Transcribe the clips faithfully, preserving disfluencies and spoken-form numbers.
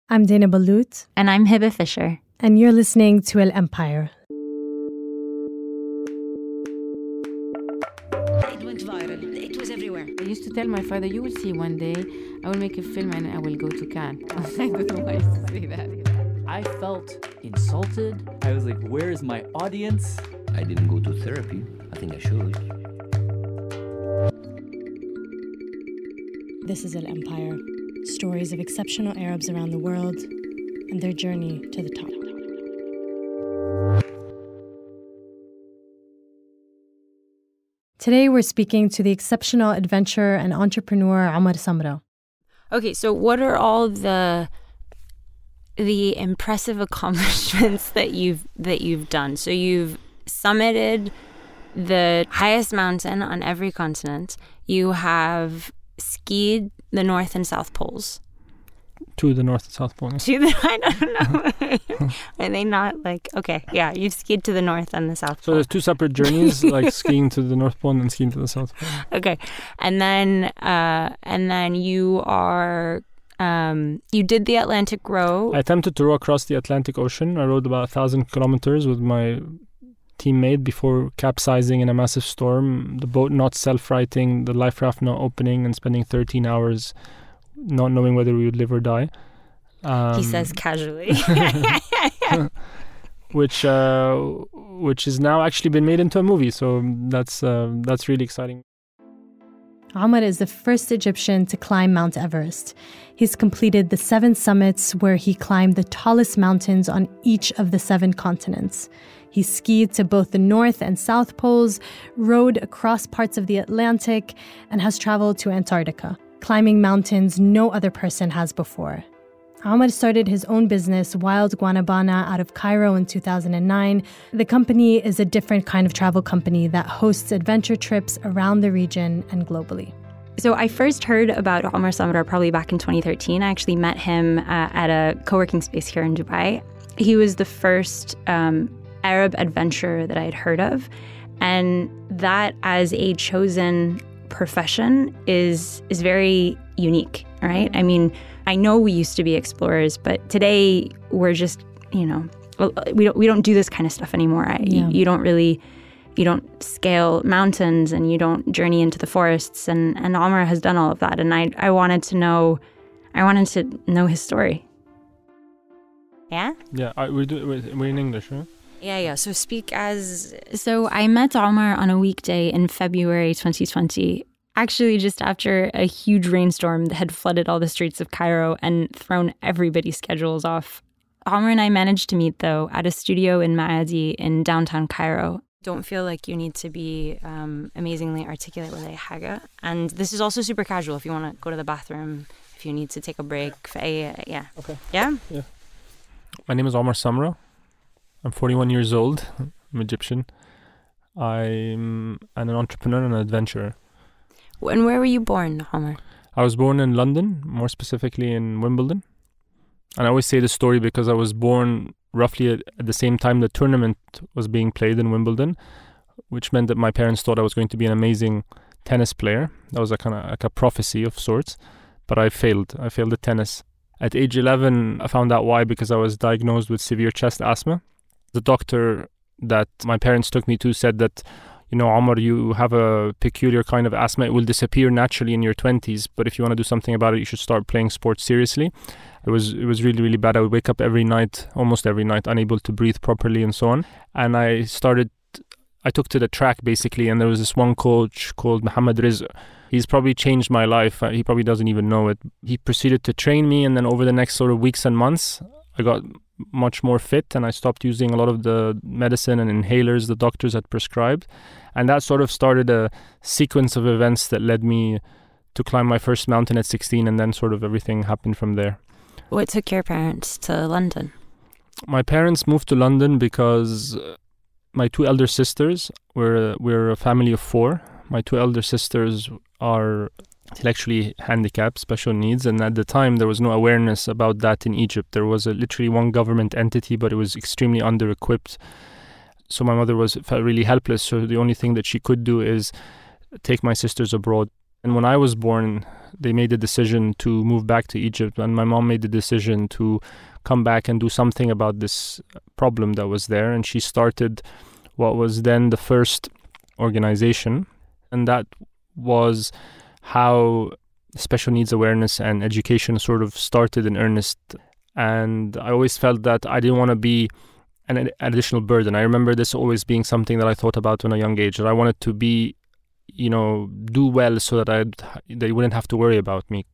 I'm Dana Balut. And I'm Hiba Fisher. And you're listening to El Empire. It went viral. It was everywhere. I used to tell my father, you will see one day, I will make a film and I will go to Cannes. I don't know why I used to say that. I felt insulted. I was like, where is my audience? I didn't go to therapy. I think I should. This is El Empire. Stories of exceptional Arabs around the world and their journey to the top. Today we're speaking to the exceptional adventurer and entrepreneur Omar Samra. Okay, so what are all the the impressive accomplishments that you've that you've done? So you've summited the highest mountain on every continent. You have skied the North and South Poles. To the North and South Pole. To the, I don't know. Are they not like, okay, yeah, you've skied to the North and the South Pole. So there's two separate journeys, like skiing to the North Pole and skiing to the South Pole. Okay. And then, uh, and then you are, um, you did the Atlantic row. I attempted to row across the Atlantic Ocean. I rowed about a thousand kilometers with my teammate before capsizing in a massive storm, the boat not self-righting, the life raft not opening, and spending thirteen hours not knowing whether we would live or die. Um, he says casually. which uh, which has now actually been made into a movie, so that's uh, that's really exciting. Omar is the first Egyptian to climb Mount Everest. He's completed the seven summits where he climbed the tallest mountains on each of the seven continents. He skied to both the North and South Poles, rowed across parts of the Atlantic, and has traveled to Antarctica, climbing mountains no other person has before. Omar started his own business, Wild Guanabana, out of Cairo in two thousand nine. The company is a different kind of travel company that hosts adventure trips around the region and globally. So I first heard about Omar Samra probably back in twenty thirteen. I actually met him uh, at a co-working space here in Dubai. He was the first um, Arab adventurer that I had heard of. And that as a chosen profession is is very unique, right? I mean, I know we used to be explorers, but today we're just, you know, we don't we don't do this kind of stuff anymore. I, yeah. you, you don't really, you don't scale mountains and you don't journey into the forests. And, and Omar has done all of that. And I I wanted to know, I wanted to know his story. Yeah? Yeah, I, we're, do, we're in English, right? Yeah, yeah. So speak as... So I met Omar on a weekday in February twenty twenty, actually just after a huge rainstorm that had flooded all the streets of Cairo and thrown everybody's schedules off. Omar and I managed to meet, though, at a studio in Maadi in downtown Cairo. Don't feel like you need to be um, amazingly articulate with a haga. And this is also super casual if you want to go to the bathroom, if you need to take a break. Yeah. Okay. Yeah? Yeah. My name is Omar Samra. I'm forty-one years old. I'm Egyptian. I'm an entrepreneur and an adventurer. And where were you born, Omar? I was born in London, more specifically in Wimbledon. And I always say this story because I was born roughly at, at the same time the tournament was being played in Wimbledon, which meant that my parents thought I was going to be an amazing tennis player. That was a kind of like a prophecy of sorts. But I failed. I failed at tennis. At age eleven, I found out why, because I was diagnosed with severe chest asthma. The doctor that my parents took me to said that, you know, Omar, you have a peculiar kind of asthma. It will disappear naturally in your twenties, but if you want to do something about it, you should start playing sports seriously. It was it was really, really bad. I would wake up every night, almost every night, unable to breathe properly and so on. And I started, I took to the track basically, and there was this one coach called Mohammed Rizq. He's probably changed my life. He probably doesn't even know it. He proceeded to train me, and then over the next sort of weeks and months, I got much more fit, and I stopped using a lot of the medicine and inhalers the doctors had prescribed. And that sort of started a sequence of events that led me to climb my first mountain at sixteen, and then sort of everything happened from there. What took your parents to London? My parents moved to London because my two elder sisters were, were a family of four. My two elder sisters are intellectually handicapped, special needs, and at the time there was no awareness about that in Egypt. There was a, literally one government entity, but it was extremely under-equipped. So my mother was felt really helpless, so the only thing that she could do is take my sisters abroad. And when I was born, they made the decision to move back to Egypt, and my mom made the decision to come back and do something about this problem that was there. And she started what was then the first organization, and that was how special needs awareness and education sort of started in earnest. And I always felt that I didn't want to be an additional burden. I remember this always being something that I thought about when I was a young age, that I wanted to be, you know, do well so that I'd, they wouldn't have to worry about me.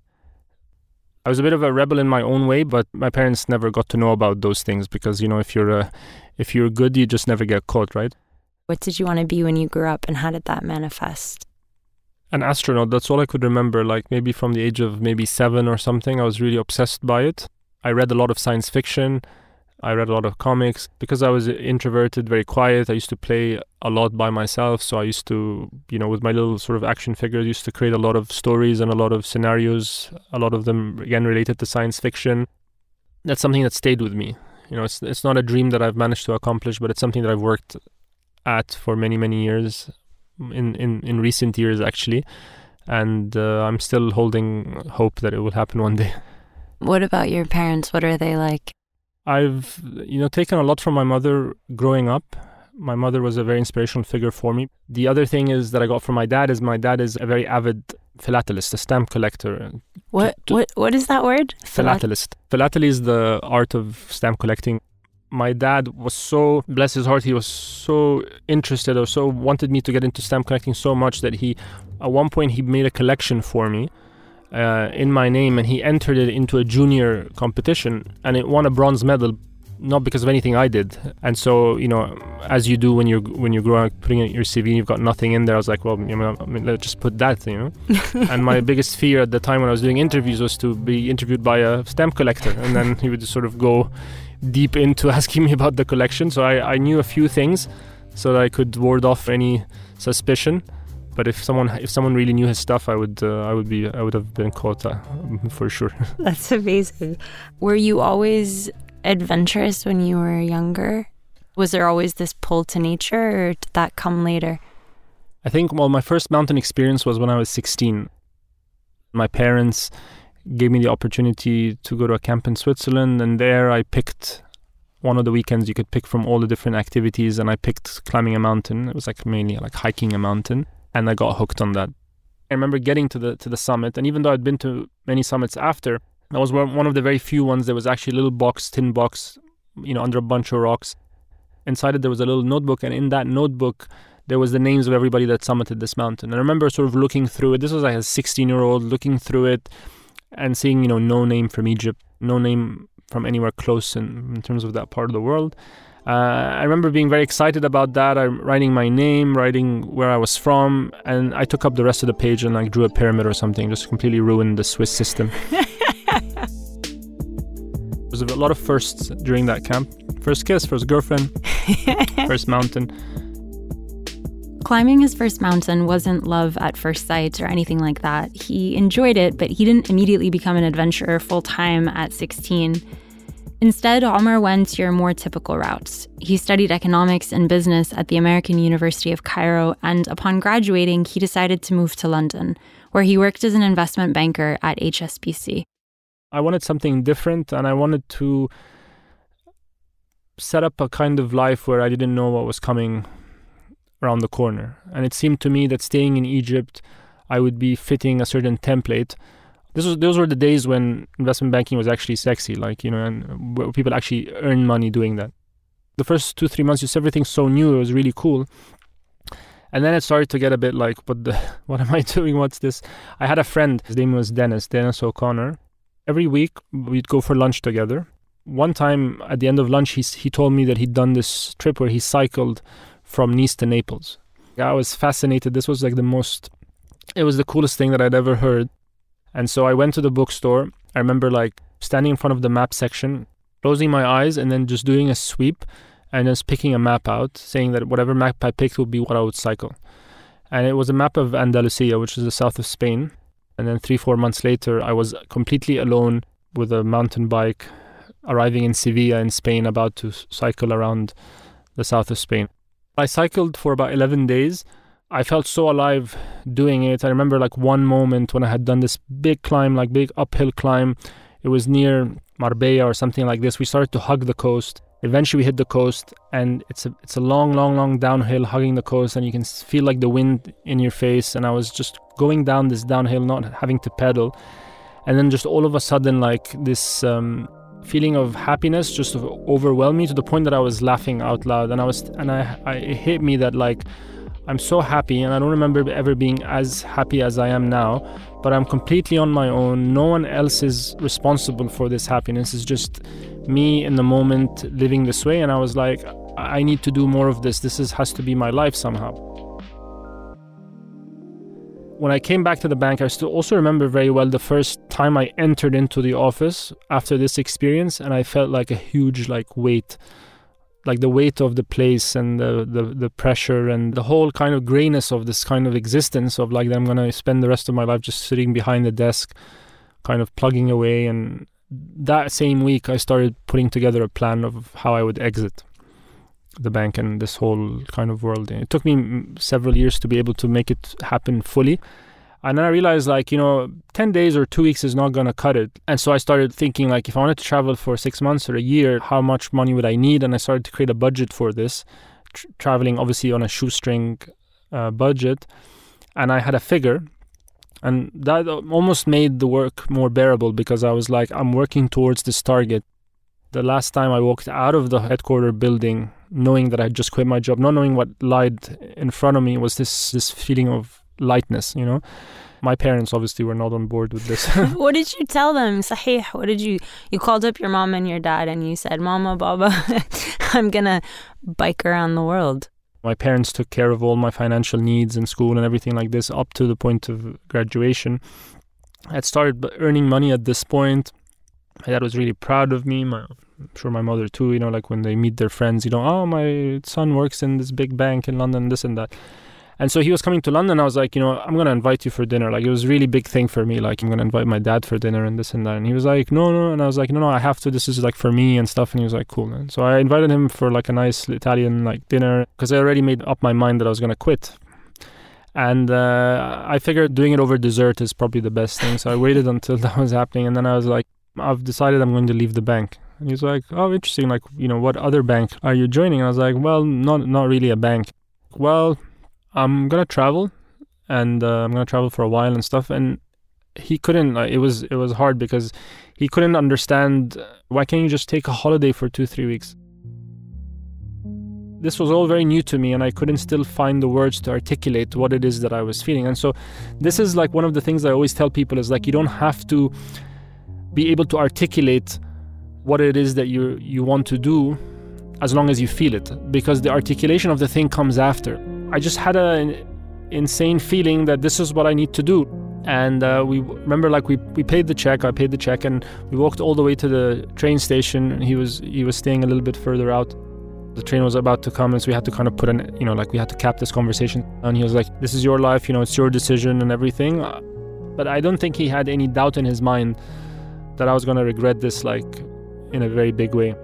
I was a bit of a rebel in my own way, but my parents never got to know about those things because, you know, if you're a, if you're good, you just never get caught, right? What did you want to be when you grew up, and how did that manifest? An astronaut, that's all I could remember. Like maybe from the age of maybe seven or something, I was really obsessed by it. I read a lot of science fiction. I read a lot of comics. Because I was introverted, very quiet, I used to play a lot by myself. So I used to, you know, with my little sort of action figures, used to create a lot of stories and a lot of scenarios, a lot of them, again, related to science fiction. That's something that stayed with me. You know, it's it's not a dream that I've managed to accomplish, but it's something that I've worked at for many, many years, in, in, in recent years, actually. And uh, I'm still holding hope that it will happen one day. What about your parents? What are they like? I've, you know, taken a lot from my mother growing up. My mother was a very inspirational figure for me. The other thing is that I got from my dad is my dad is a very avid philatelist, a stamp collector. What to, to, what what is that word? Philatelist. Philately is the art of stamp collecting. My dad was so, bless his heart, he was so interested or so wanted me to get into stamp collecting so much that he, at one point, he made a collection for me uh, in my name, and he entered it into a junior competition, and it won a bronze medal, not because of anything I did. And so, you know, as you do when you're when you're growing up, putting in your C V, you've got nothing in there. I was like, well, you know, I mean, let's just put that, you know. And my biggest fear at the time when I was doing interviews was to be interviewed by a stamp collector, and then he would just sort of go deep into asking me about the collection. So I, I knew a few things so that I could ward off any suspicion. But if someone if someone really knew his stuff, I would uh, I would be I would have been caught uh, for sure. That's amazing. Were you always adventurous when you were younger? Was there always this pull to nature, or did that come later? I think, well, my first mountain experience was when I was sixteen. My parents gave me the opportunity to go to a camp in Switzerland, and there I picked one of the weekends you could pick from all the different activities, and I picked climbing a mountain. It was like mainly like hiking a mountain, and I got hooked on that. I remember getting to the to the summit, and even though I'd been to many summits after, that was one of the very few ones. There was actually a little box, tin box, you know, under a bunch of rocks. Inside it there was a little notebook, and in that notebook there was the names of everybody that summited this mountain. And I remember sort of looking through it. This was like a sixteen-year-old looking through it and seeing, you know, no name from Egypt, no name from anywhere close in, in terms of that part of the world. Uh, I remember being very excited about that. I'm writing my name, writing where I was from, and I took up the rest of the page and like drew a pyramid or something, just completely ruined the Swiss system. There was a lot of firsts during that camp. First kiss, first girlfriend, first mountain. Climbing his first mountain wasn't love at first sight or anything like that. He enjoyed it, but he didn't immediately become an adventurer full-time at sixteen. Instead, Omar went your more typical routes. He studied economics and business at the American University of Cairo, and upon graduating, he decided to move to London, where he worked as an investment banker at H S B C. I wanted something different, and I wanted to set up a kind of life where I didn't know what was coming around the corner. And it seemed to me that staying in Egypt, I would be fitting a certain template. This was those were the days when investment banking was actually sexy, like, you know, and where people actually earn money doing that. The first two, three months, just everything so new, it was really cool. And then it started to get a bit like, what the, what am I doing? What's this? I had a friend, his name was Dennis, Dennis O'Connor. Every week, we'd go for lunch together. One time, at the end of lunch, he, he told me that he'd done this trip where he cycled from Nice to Naples. I was fascinated. This was like the most, it was the coolest thing that I'd ever heard. And so I went to the bookstore. I remember like standing in front of the map section, closing my eyes and then just doing a sweep and just picking a map out, saying that whatever map I picked would be what I would cycle. And it was a map of Andalusia, which is the south of Spain. And then three, four months later, I was completely alone with a mountain bike, arriving in Sevilla in Spain, about to cycle around the south of Spain. I cycled for about eleven days. I felt so alive doing it. I remember like one moment when I had done this big climb, like big uphill climb. It was near Marbella or something like this. We started to hug the coast. Eventually we hit the coast, and it's a it's a long, long, long downhill hugging the coast, and you can feel like the wind in your face. And I was just going down this downhill, not having to pedal. And then just all of a sudden, like this um, feeling of happiness just overwhelmed me to the point that I was laughing out loud. And I was, and I, I it hit me that like, I'm so happy, and I don't remember ever being as happy as I am now, but I'm completely on my own. No one else is responsible for this happiness. It's just me in the moment living this way. And I was like, I need to do more of this. This is, has to be my life somehow. When I came back to the bank, I still also remember very well the first time I entered into the office after this experience, and I felt like a huge like weight, like the weight of the place and the, the, the pressure and the whole kind of grayness of this kind of existence of like that I'm going to spend the rest of my life just sitting behind the desk, kind of plugging away. And that same week, I started putting together a plan of how I would exit the bank and this whole kind of world. It took me several years to be able to make it happen fully. And then I realized, like, you know, ten days or two weeks is not going to cut it. And so I started thinking, like, if I wanted to travel for six months or a year, how much money would I need? And I started to create a budget for this, tr- traveling obviously on a shoestring uh, budget. And I had a figure. And that almost made the work more bearable, because I was like, I'm working towards this target. The last time I walked out of the headquarter building, knowing that I had just quit my job, not knowing what lied in front of me, was this this feeling of lightness, you know. My parents obviously were not on board with this. What did you tell them? Sahih, what did you, you called up your mom and your dad and you said, Mama, Baba, I'm gonna bike around the world. My parents took care of all my financial needs in school and everything like this up to the point of graduation. I had started earning money at this point. My dad was really proud of me. My, I'm sure my mother too, you know, like when they meet their friends, you know, oh, my son works in this big bank in London, this and that. And so he was coming to London. I was like, you know, I'm going to invite you for dinner. Like, it was a really big thing for me. Like, I'm going to invite my dad for dinner and this and that. And he was like, no, no. And I was like, no, no, I have to. This is like for me and stuff. And he was like, cool. And so I invited him for like a nice Italian like dinner, because I already made up my mind that I was going to quit. And uh, I figured doing it over dessert is probably the best thing. So I waited until that was happening. And then I was like, I've decided I'm going to leave the bank. And he was like, oh, interesting. Like, you know, what other bank are you joining? And I was like, well, not not really a bank. Well, I'm going to travel, and uh, I'm going to travel for a while and stuff. And he couldn't, like, it was it was hard, because he couldn't understand, why can't you just take a holiday for two, three weeks? This was all very new to me, and I couldn't still find the words to articulate what it is that I was feeling. And so this is like one of the things I always tell people is like, you don't have to be able to articulate what it is that you you want to do as long as you feel it, because the articulation of the thing comes after. I just had a, an insane feeling that this is what I need to do. And uh, we remember, like, we, we paid the check, I paid the check, and we walked all the way to the train station. He was he was staying a little bit further out. The train was about to come, and so we had to kind of put an, you know, like we had to cap this conversation. And he was like, this is your life, you know, it's your decision and everything. But I don't think he had any doubt in his mind that I was going to regret this, like, in a very big way.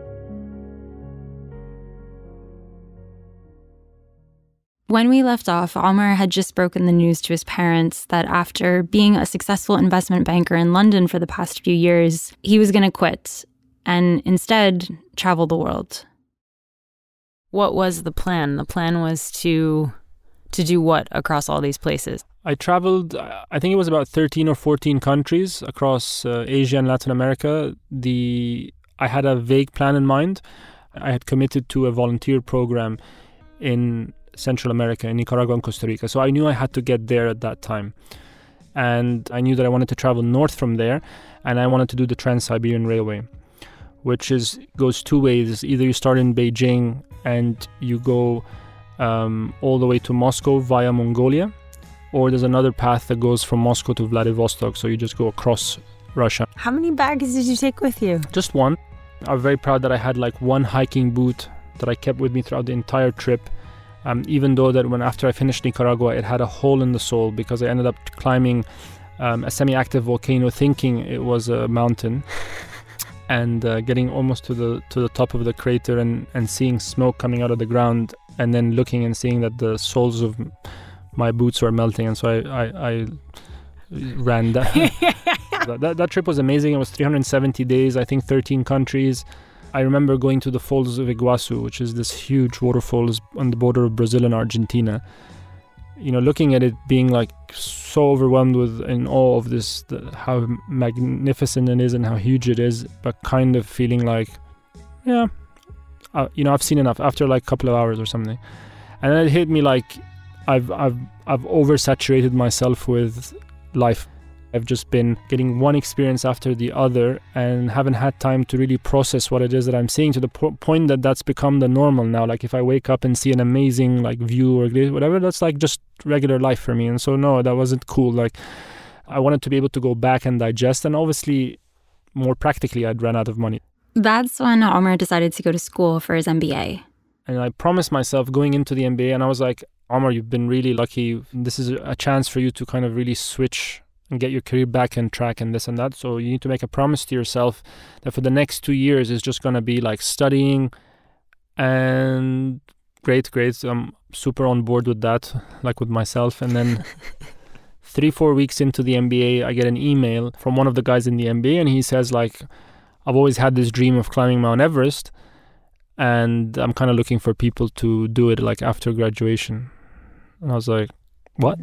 When we left off, Omar had just broken the news to his parents that after being a successful investment banker in London for the past few years, he was going to quit and instead travel the world. What was the plan? The plan was to to do what across all these places? I traveled, I think it was about thirteen or fourteen countries across uh, Asia and Latin America. The I had a vague plan in mind. I had committed to a volunteer program in Central America, in Nicaragua and Costa Rica. So I knew I had to get there at that time. And I knew that I wanted to travel north from there, and I wanted to do the Trans-Siberian Railway, which is goes two ways. Either you start in Beijing and you go um, all the way to Moscow via Mongolia, or there's another path that goes from Moscow to Vladivostok, so you just go across Russia. How many bags did you take with you? Just one. I'm very proud that I had like one hiking boot that I kept with me throughout the entire trip. Um, even though that when after I finished Nicaragua, it had a hole in the sole, because I ended up climbing um, a semi-active volcano thinking it was a mountain, and uh, getting almost to the to the top of the crater and, and seeing smoke coming out of the ground, and then looking and seeing that the soles of my boots were melting, and so I, I, I ran that. that, that. That trip was amazing. It was three hundred seventy days, I think thirteen countries. I remember going to the Falls of Iguazu, which is this huge waterfalls on the border of Brazil and Argentina. You know, looking at it, being like so overwhelmed with in awe of this, the, how magnificent it is and how huge it is, but kind of feeling like, yeah, uh, you know, I've seen enough after like a couple of hours or something. And then it hit me like I've I've I've oversaturated myself with life. I've just been getting one experience after the other and haven't had time to really process what it is that I'm seeing, to the po- point that that's become the normal now. Like if I wake up and see an amazing like view or whatever, that's like just regular life for me. And so no, that wasn't cool. Like I wanted to be able to go back and digest, and obviously more practically I'd run out of money. That's when Omar decided to go to school for his M B A. And I promised myself going into the M B A, and I was like, Omar, you've been really lucky. This is a chance for you to kind of really switch and get your career back on track and this and that. So you need to make a promise to yourself that for the next two years it's just going to be like studying. And great, great. I'm super on board with that, like with myself. And then three, four weeks into the M B A, I get an email from one of the guys in the M B A, and he says like, I've always had this dream of climbing Mount Everest, and I'm kind of looking for people to do it like after graduation. And I was like, what?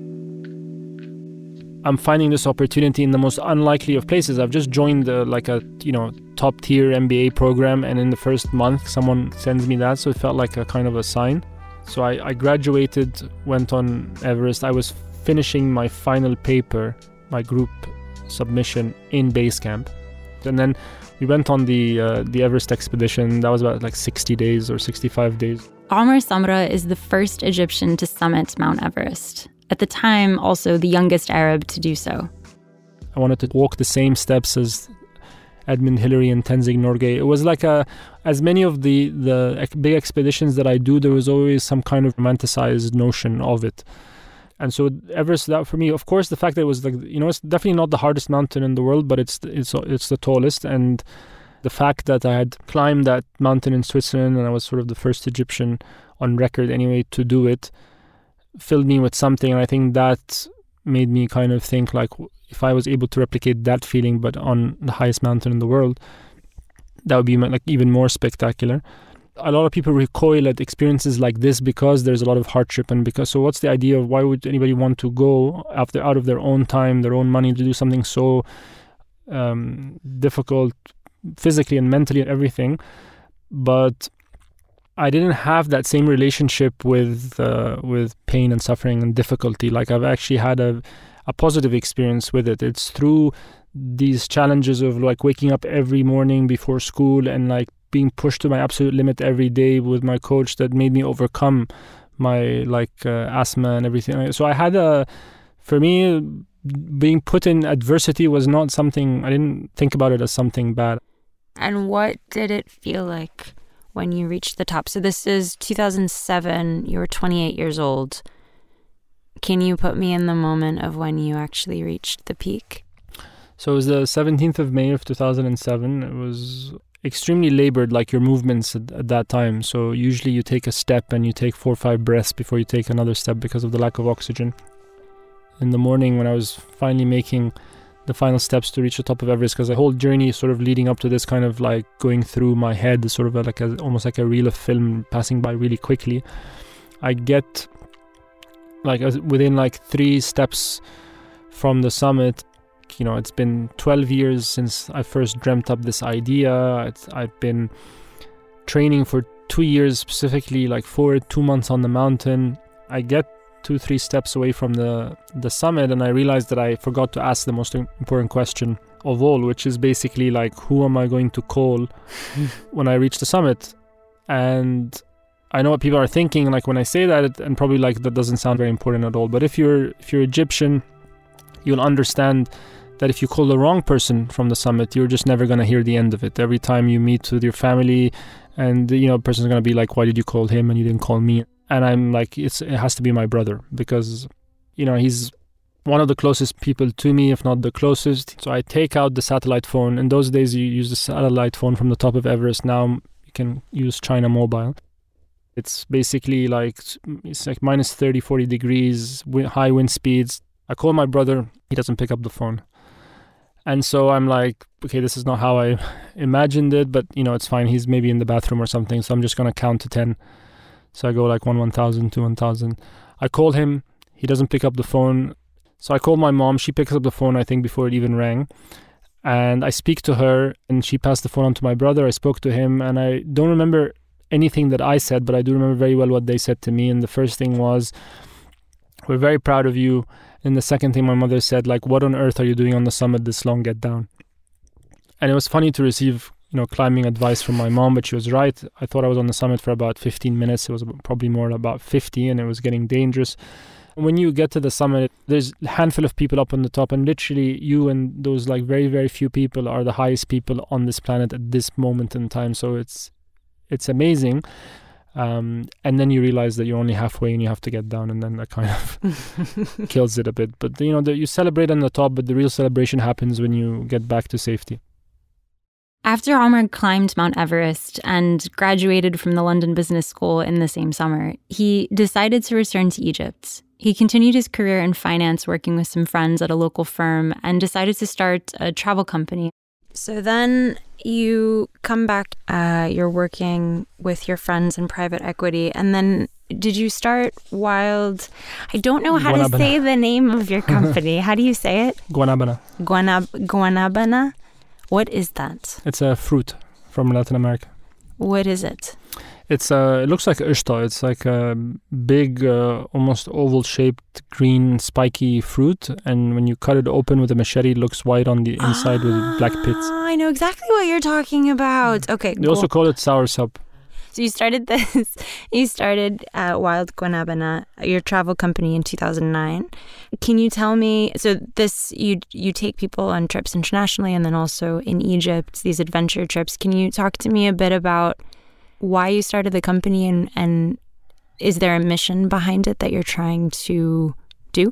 I'm finding this opportunity in the most unlikely of places. I've just joined uh, like a, you know, top tier M B A program, and in the first month someone sends me that, so it felt like a kind of a sign. So I, I graduated, went on Everest. I was finishing my final paper, my group submission in base camp. And then we went on the uh, the Everest expedition. That was about like sixty days or sixty-five days. Omar Samra is the first Egyptian to summit Mount Everest. At the time, also the youngest Arab to do so. I wanted to walk the same steps as Edmund Hillary and Tenzing Norgay. It was like a, as many of the, the big expeditions that I do, there was always some kind of romanticized notion of it. And so Everest, that for me, of course, the fact that it was like, you know, it's definitely not the hardest mountain in the world, but it's it's it's the tallest. And the fact that I had climbed that mountain in Switzerland, and I was sort of the first Egyptian on record anyway to do it, filled me with something. And I think that made me kind of think like, if I was able to replicate that feeling but on the highest mountain in the world, that would be like even more spectacular. A lot of people recoil at experiences like this because there's a lot of hardship, and because, so what's the idea of why would anybody want to go after out of their own time, their own money, to do something so um, difficult physically and mentally and everything? But I didn't have that same relationship with uh, with pain and suffering and difficulty. Like I've actually had a, a positive experience with it. It's through these challenges of like waking up every morning before school and like being pushed to my absolute limit every day with my coach that made me overcome my like uh, asthma and everything. So I had a, for me, being put in adversity was not something, I didn't think about it as something bad. And what did it feel like when you reached the top? So this is two thousand seven, you were twenty-eight years old. Can you put me in the moment of when you actually reached the peak? So it was the seventeenth of May of two thousand seven. It was extremely labored, like your movements at, at that time. So usually you take a step and you take four or five breaths before you take another step because of the lack of oxygen. In the morning when I was finally making the final steps to reach the top of Everest, because the whole journey sort of leading up to this kind of like going through my head, sort of like a, almost like a reel of film passing by really quickly. I get like within like three steps from the summit. You know, it's been twelve years since I first dreamt up this idea. It's, I've been training for two years specifically, like for two months on the mountain. I get two, three steps away from the, the summit, and I realized that I forgot to ask the most important question of all, which is basically like, who am I going to call when I reach the summit? And I know what people are thinking, like when I say that, and probably like that doesn't sound very important at all. But if you're if you're Egyptian, you'll understand that if you call the wrong person from the summit, you're just never going to hear the end of it. Every time you meet with your family, and you know, a person's going to be like, why did you call him and you didn't call me? And I'm like, it's it has to be my brother, because you know, he's one of the closest people to me, if not the closest. So I take out the satellite phone. In those days you use the satellite phone from the top of Everest. Now you can use China Mobile. It's basically like, it's like minus thirty, forty degrees, high wind speeds. I call my brother, he doesn't pick up the phone. And so I'm like, okay, this is not how I imagined it, but you know, it's fine. He's maybe in the bathroom or something. So I'm just going to count to ten. So I go like one, one thousand, two, one thousand. I call him, he doesn't pick up the phone. So I call my mom, she picks up the phone, I think, before it even rang. And I speak to her, and she passed the phone on to my brother. I spoke to him, and I don't remember anything that I said, but I do remember very well what they said to me. And the first thing was, we're very proud of you. And the second thing my mother said, like, what on earth are you doing on the summit this long? Get down. And it was funny to receive, you know, climbing advice from my mom, but she was right. I thought I was on the summit for about fifteen minutes. It was probably more about fifty, and it was getting dangerous. When you get to the summit, there's a handful of people up on the top, and literally you and those like very, very few people are the highest people on this planet at this moment in time. So it's it's amazing. Um, and then you realize that you're only halfway and you have to get down, and then that kind of kills it a bit. But, you know, the, you celebrate on the top, but the real celebration happens when you get back to safety. After Omar climbed Mount Everest and graduated from the London Business School in the same summer, he decided to return to Egypt. He continued his career in finance, working with some friends at a local firm, and decided to start a travel company. So then you come back, uh, you're working with your friends in private equity, and then did you start Wild? I don't know how Guanabana. to say the name of your company. How do you say it? Guanabana. Guanab- Guanabana? What is that? It's a fruit from Latin America. What is it? It's uh, it looks like ushta. It's like a big, uh, almost oval-shaped, green, spiky fruit. And when you cut it open with a machete, it looks white on the inside ah, with black pits. I know exactly what you're talking about. Okay, They cool. also call it sour sop. So you started this, you started uh, Wild Guanabana, your travel company, in two thousand nine. Can you tell me, so this, you you take people on trips internationally and then also in Egypt, these adventure trips. Can you talk to me a bit about why you started the company, and, and is there a mission behind it that you're trying to do?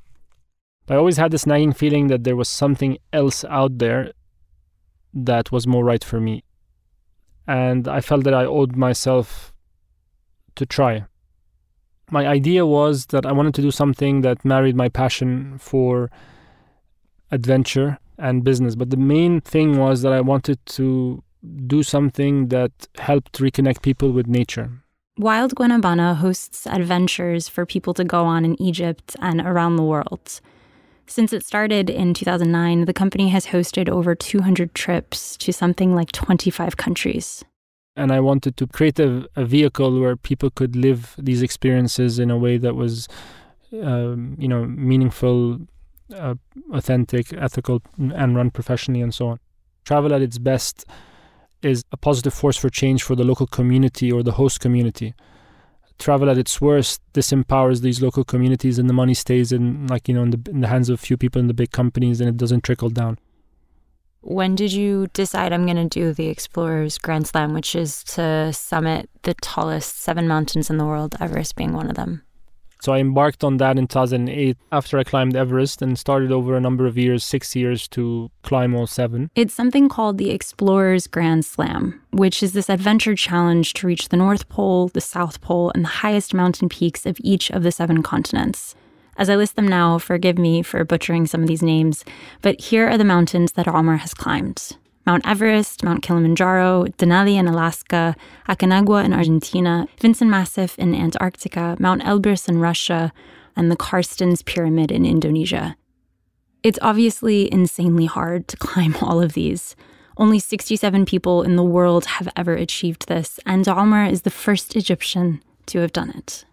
I always had this nagging feeling that there was something else out there that was more right for me. And I felt that I owed myself to try. My idea was that I wanted to do something that married my passion for adventure and business. But the main thing was that I wanted to do something that helped reconnect people with nature. Wild Guanabana hosts adventures for people to go on in Egypt and around the world. Since it started in two thousand nine, the company has hosted over two hundred trips to something like twenty-five countries. And I wanted to create a, a vehicle where people could live these experiences in a way that was, um, you know, meaningful, uh, authentic, ethical, and run professionally and so on. Travel at its best is a positive force for change for the local community or the host community. Travel at its worst disempowers these local communities, and the money stays in, like, you know, in the, in the hands of a few people in the big companies, and it doesn't trickle down. When did you decide I'm going to do the Explorers Grand Slam, which is to summit the tallest seven mountains in the world, Everest being one of them? So I embarked on that in two thousand eight after I climbed Everest, and started over a number of years, six years, to climb all seven. It's something called the Explorers Grand Slam, which is this adventure challenge to reach the North Pole, the South Pole, and the highest mountain peaks of each of the seven continents. As I list them now, forgive me for butchering some of these names, but here are the mountains that Omar has climbed. Mount Everest, Mount Kilimanjaro, Denali in Alaska, Aconcagua in Argentina, Vinson Massif in Antarctica, Mount Elbrus in Russia, and the Karstens Pyramid in Indonesia. It's obviously insanely hard to climb all of these. Only sixty-seven people in the world have ever achieved this, and Omar is the first Egyptian to have done it.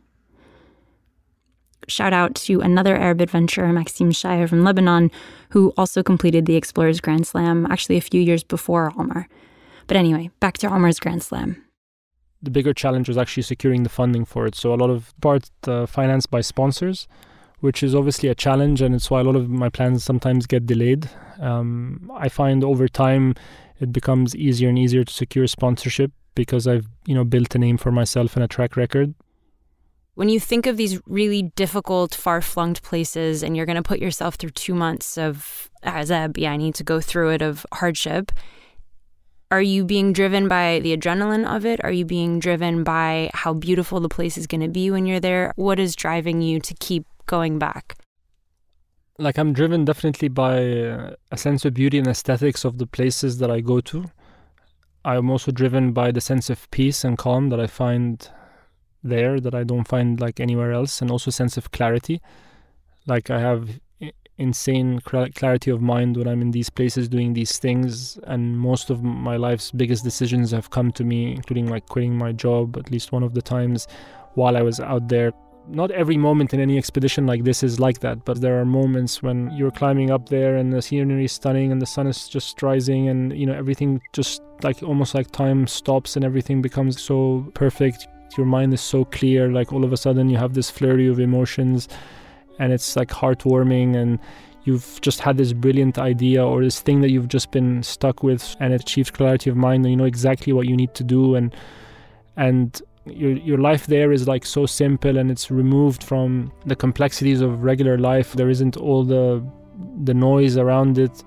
Shout out to another Arab adventurer, Maxime Shaya from Lebanon, who also completed the Explorers Grand Slam, actually a few years before Omar. But anyway, back to Omar's Grand Slam. The bigger challenge was actually securing the funding for it. So a lot of part uh, financed by sponsors, which is obviously a challenge, and it's why a lot of my plans sometimes get delayed. Um, I find over time it becomes easier and easier to secure sponsorship because I've, you know, built a name for myself and a track record. When you think of these really difficult, far-flung places, and you're going to put yourself through two months of azab, yeah, I need to go through it, of hardship, Are you being driven by the adrenaline of it? Are you being driven by how beautiful the place is going to be when you're there? What is driving you to keep going back? Like, I'm driven definitely by uh, a sense of beauty and aesthetics of the places that I go to. I'm also driven by the sense of peace and calm that I find there that I don't find like anywhere else, and also a sense of clarity. Like, I have insane clarity of mind when I'm in these places doing these things, and most of my life's biggest decisions have come to me, including like quitting my job at least one of the times while I was out there. Not every moment in any expedition like this is like that, but there are moments when you're climbing up there and the scenery is stunning and the sun is just rising, and you know, everything just like almost like time stops and everything becomes so perfect. Your mind is so clear, like all of a sudden you have this flurry of emotions, and it's like heartwarming, and you've just had this brilliant idea or this thing that you've just been stuck with, and it achieved clarity of mind, and you know exactly what you need to do, and and your your life there is like so simple, and it's removed from the complexities of regular life. There isn't all the the noise around it.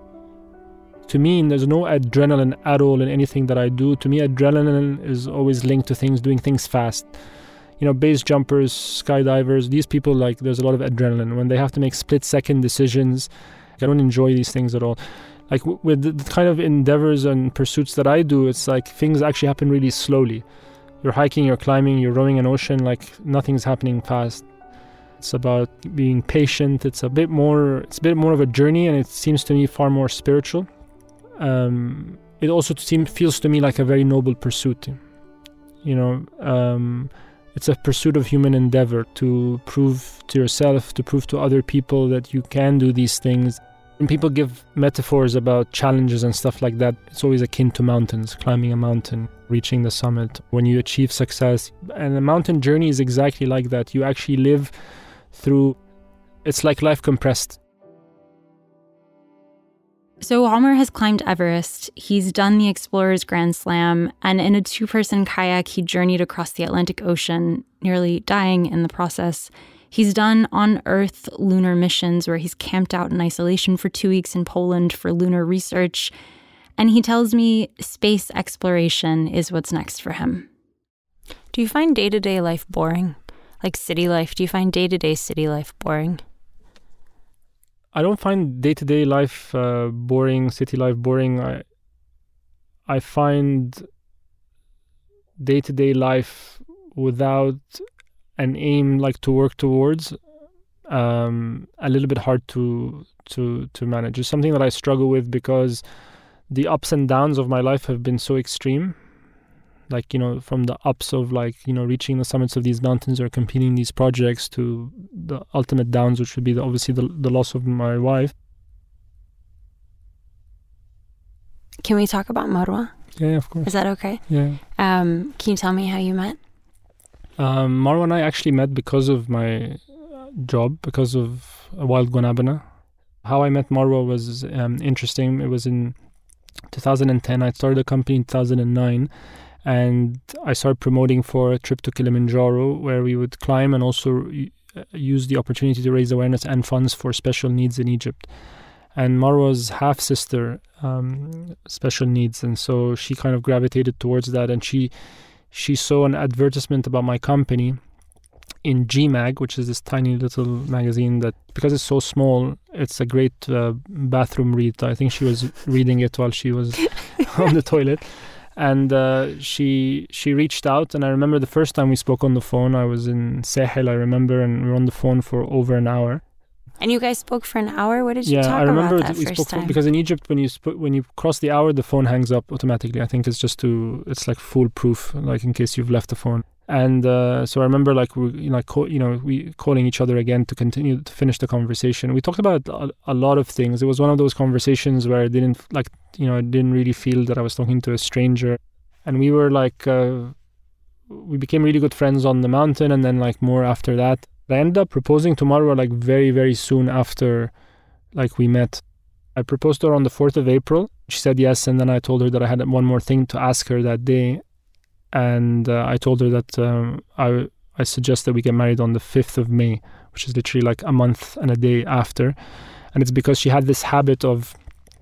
To me, there's no adrenaline at all in anything that I do. To me, adrenaline is always linked to things, doing things fast. You know, base jumpers, skydivers, these people, like, there's a lot of adrenaline. When they have to make split-second decisions, I don't enjoy these things at all. Like, w- with the, the kind of endeavors and pursuits that I do, it's like things actually happen really slowly. You're hiking, you're climbing, you're rowing an ocean, like, nothing's happening fast. It's about being patient. It's a bit more, it's a bit more of a journey, and it seems to me far more spiritual. Um, it also seems, feels to me like a very noble pursuit. You know, um, it's a pursuit of human endeavor to prove to yourself, to prove to other people that you can do these things. When people give metaphors about challenges and stuff like that, it's always akin to mountains, climbing a mountain, reaching the summit. When you achieve success, and the mountain journey is exactly like that. You actually live through, it's like life compressed. So Omar has climbed Everest, he's done the Explorer's Grand Slam, and in a two-person kayak, he journeyed across the Atlantic Ocean, nearly dying in the process. He's done on-Earth lunar missions where he's camped out in isolation for two weeks in Poland for lunar research. And he tells me space exploration is what's next for him. Do you find day-to-day life boring? Like city life, do you find day-to-day city life boring? I don't find day-to-day life uh, boring, city life boring. I I find day-to-day life without an aim like to work towards um, a little bit hard to to to manage. It's something that I struggle with because the ups and downs of my life have been so extreme. Like, you know, from the ups of like, you know, reaching the summits of these mountains or completing these projects to the ultimate downs, which would be the, obviously the, the loss of my wife. Can we talk about Marwa? Yeah, of course. Is that okay? Yeah. Um, can you tell me how you met? Um, Marwa and I actually met because of my job, because of Wild Guanabana. How I met Marwa was um, interesting. It was in two thousand ten. I started a company in two thousand nine. And I started promoting for a trip to Kilimanjaro where we would climb and also use the opportunity to raise awareness and funds for special needs in Egypt. And Marwa's half-sister, um, special needs, and so she kind of gravitated towards that, and she she saw an advertisement about my company in G MAG, which is this tiny little magazine that, because it's so small, it's a great uh, bathroom read. I think she was reading it while she was on the toilet. And uh, she she reached out, and I remember the first time we spoke on the phone, I was in Sahel, I remember, and we were on the phone for over an hour. And you guys spoke for an hour? What did you yeah, talk I remember about that we first spoke time? For, because in Egypt, when you sp- when you cross the hour, the phone hangs up automatically. I think it's just to, it's like foolproof, like in case you've left the phone. And uh, so I remember like we you know, co- you know we calling each other again to continue to finish the conversation. We talked about a, a lot of things. It was one of those conversations where I didn't like you know I didn't really feel that I was talking to a stranger. And we were like, uh, we became really good friends on the mountain, and then like more after that. I ended up proposing to Marwa like very, very soon after like we met. I proposed to her on the fourth of April. She said yes, and then I told her that I had one more thing to ask her that day. And uh, I told her that um, I, I suggest that we get married on the fifth of May, which is literally like a month and a day after. And it's because she had this habit of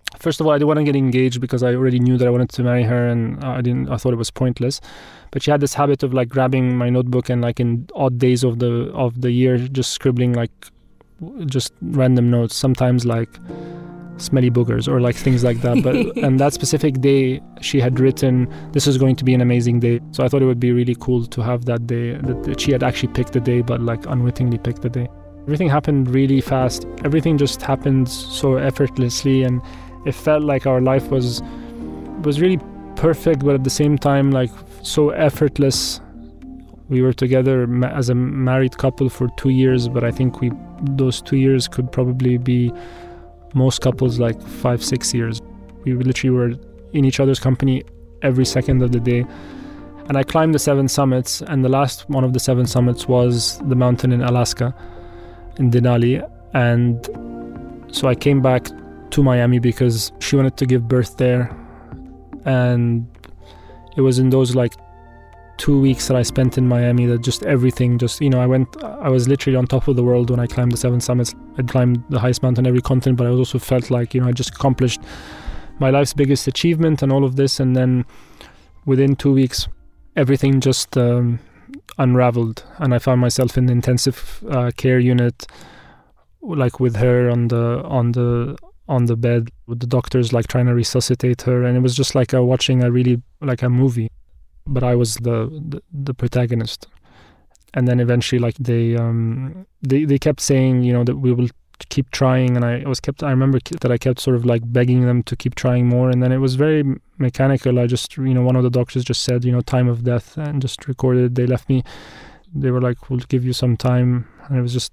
First of all, I didn't want to get engaged because I already knew that I wanted to marry her, and I didn't. I thought it was pointless. But she had this habit of like grabbing my notebook and like in odd days of the of the year, just scribbling like just random notes. Sometimes like smelly boogers or like things like that. But and that specific day, she had written, "This is going to be an amazing day." So I thought it would be really cool to have that day. That, that she had actually picked the day, but like unwittingly picked the day. Everything happened really fast. Everything just happened so effortlessly, and it felt like our life was was really perfect, but at the same time like so effortless. We were together ma- as a married couple for two years, but I think we those two years could probably be most couples like five, six years. We literally were in each other's company every second of the day. And I climbed the seven summits, and the last one of the seven summits was the mountain in Alaska, in Denali. And so I came back to Miami because she wanted to give birth there, and it was in those like two weeks that I spent in Miami that just everything just you know I went I was literally on top of the world when I climbed the seven summits. I'd climbed the highest mountain every continent, but I also felt like you know I just accomplished my life's biggest achievement and all of this. And then within two weeks everything just um, unraveled, and I found myself in the intensive uh, care unit, like with her on the on the on the bed with the doctors like trying to resuscitate her, and it was just like a, watching a really like a movie, but I was the, the the protagonist. And then eventually like they um they they kept saying you know that we will keep trying, and I was kept I remember that I kept sort of like begging them to keep trying more, and then it was very mechanical. I just you know one of the doctors just said you know time of death and just recorded. They left me. They were like, we'll give you some time, and it was just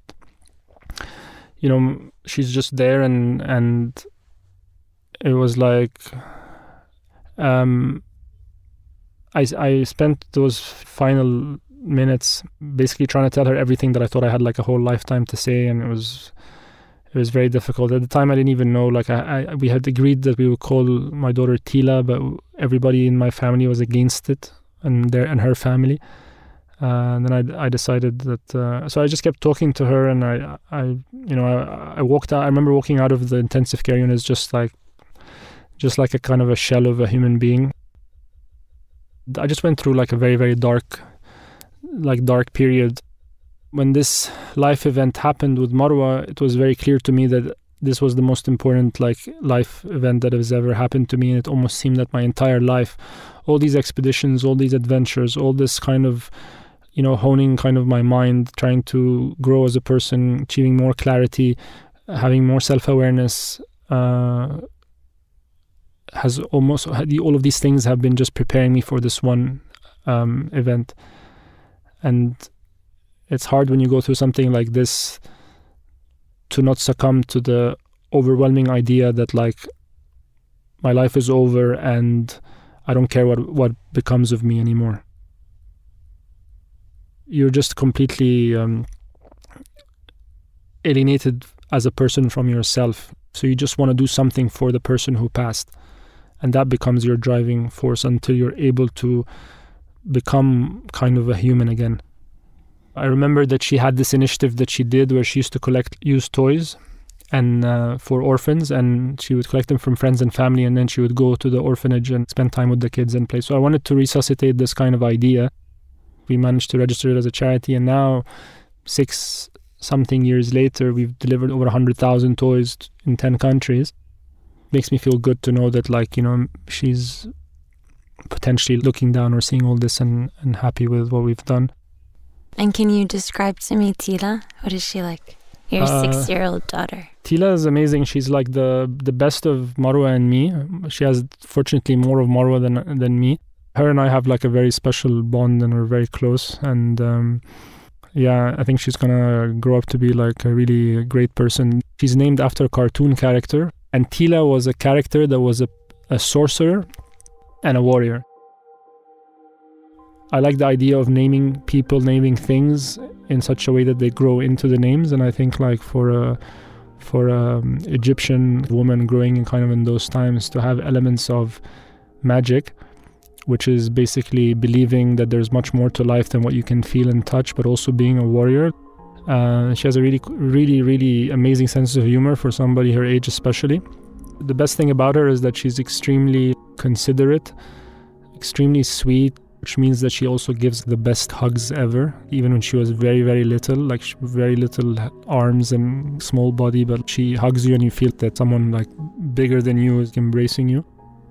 you know she's just there, and and it was like um I, I spent those final minutes basically trying to tell her everything that I thought I had like a whole lifetime to say, and it was it was very difficult. At the time I didn't even know, like I, I we had agreed that we would call my daughter Tila, but everybody in my family was against it, and their and her family. Uh, and then I, I decided that, uh, so I just kept talking to her, and I, I you know, I, I walked out, I remember walking out of the intensive care unit just like, just like a kind of a shell of a human being. I just went through like a very, very dark, like dark period. When this life event happened with Marwa, it was very clear to me that this was the most important like life event that has ever happened to me. And it almost seemed that my entire life, all these expeditions, all these adventures, all this kind of, you know, honing kind of my mind, trying to grow as a person, achieving more clarity, having more self-awareness, uh, has almost, all of these things have been just preparing me for this one um, event. And it's hard when you go through something like this to not succumb to the overwhelming idea that like my life is over and I don't care what, what becomes of me anymore. You're just completely um, alienated as a person from yourself. So you just want to do something for the person who passed. And that becomes your driving force until you're able to become kind of a human again. I remember that she had this initiative that she did where she used to collect used toys and uh, for orphans, and she would collect them from friends and family, and then she would go to the orphanage and spend time with the kids and play. So I wanted to resuscitate this kind of idea. We managed to register it as a charity, and now six something years later, we've delivered over one hundred thousand toys in ten countries. Makes me feel good to know that, like, you know, she's potentially looking down or seeing all this and, and happy with what we've done. And can you describe to me Tila? What is she like? Your uh, six-year-old daughter. Tila is amazing. She's like the the best of Marwa and me. She has, fortunately, more of Marwa than than me. Her and I have like a very special bond, and we're very close. And um, yeah, I think she's gonna grow up to be like a really great person. She's named after a cartoon character, and Tila was a character that was a, a sorcerer and a warrior. I like the idea of naming people, naming things in such a way that they grow into the names. And I think like for a for a um, Egyptian woman growing in kind of in those times, to have elements of magic, which is basically believing that there's much more to life than what you can feel and touch, but also being a warrior. Uh, she has a really, really, really amazing sense of humor for somebody her age especially. The best thing about her is that she's extremely considerate, extremely sweet, which means that she also gives the best hugs ever, even when she was very, very little, like very little arms and small body, but she hugs you and you feel that someone like bigger than you is embracing you.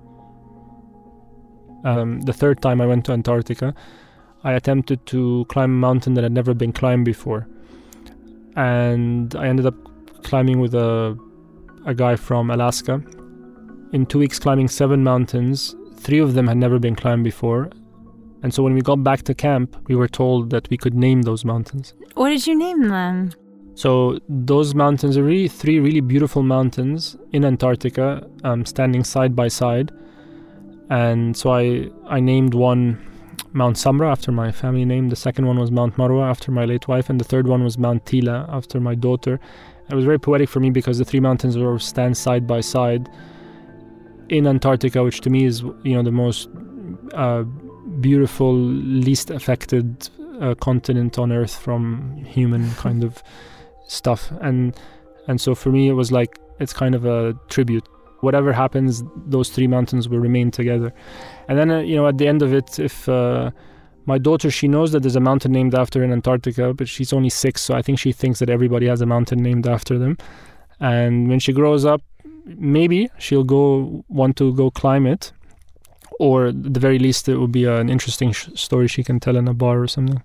Um, the third time I went to Antarctica, I attempted to climb a mountain that had never been climbed before. And I ended up climbing with a, a guy from Alaska. In two weeks climbing seven mountains, three of them had never been climbed before. And so when we got back to camp, we were told that we could name those mountains. What did you name them? So those mountains are really three really beautiful mountains in Antarctica, um, standing side by side. And so I, I named one Mount Samra after my family name. The second one was Mount Marwa after my late wife. And the third one was Mount Tila after my daughter. It was very poetic for me because the three mountains were stand side by side in Antarctica, which to me is, you know, the most uh, beautiful, least affected uh, continent on Earth from human kind of stuff. And and so for me, it was like, it's kind of a tribute. Whatever happens, those three mountains will remain together. And then, uh, you know, at the end of it, if uh, my daughter, she knows that there's a mountain named after her in Antarctica, but she's only six, so I think she thinks that everybody has a mountain named after them. And when she grows up, maybe she'll go want to go climb it, or at the very least, it will be an interesting sh- story she can tell in a bar or something.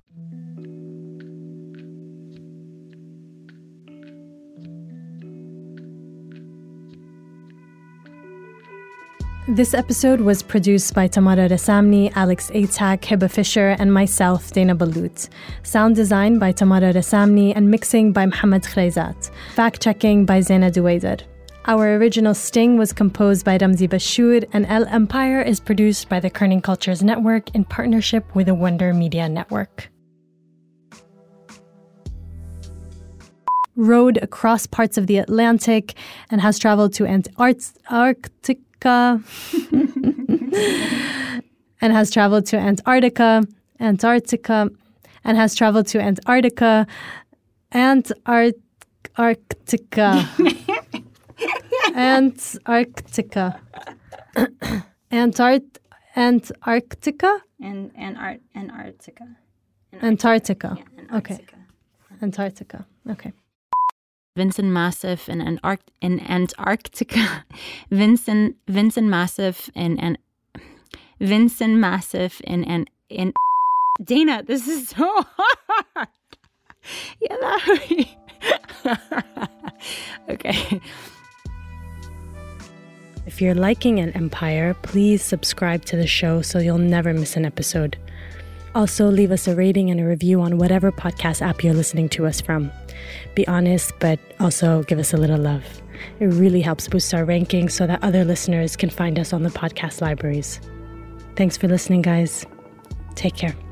This episode was produced by Tamara Rasamni, Alex Atack, Hiba Fisher, and myself, Dana Balut. Sound design by Tamara Rasamni and mixing by Mohammed Khreizat. Fact-checking by Zaina Duwaider. Our original sting was composed by Ramzi Bashur, and El Empire is produced by the Kerning Cultures Network in partnership with the Wonder Media Network. Rode across parts of the Atlantic and has traveled to Antarctica. and has traveled to Antarctica, Antarctica, and has traveled to Antarctica, Antarctica, Antarctica, Antart, Antarctica, And and art Antarctica. Antarctica. Yeah, Okay, Antarctica. Okay. Vincent Massif in, Antarct- in Antarctica. Vincent Vincent Massif in an Vincent Massif in an in. Dana, this is so hard. Yeah, that. Okay. If you're liking An Empire, please subscribe to the show so you'll never miss an episode. Also, leave us a rating and a review on whatever podcast app you're listening to us from. Be honest, but also give us a little love. It really helps boost our rankings so that other listeners can find us on the podcast libraries. Thanks for listening, guys. Take care.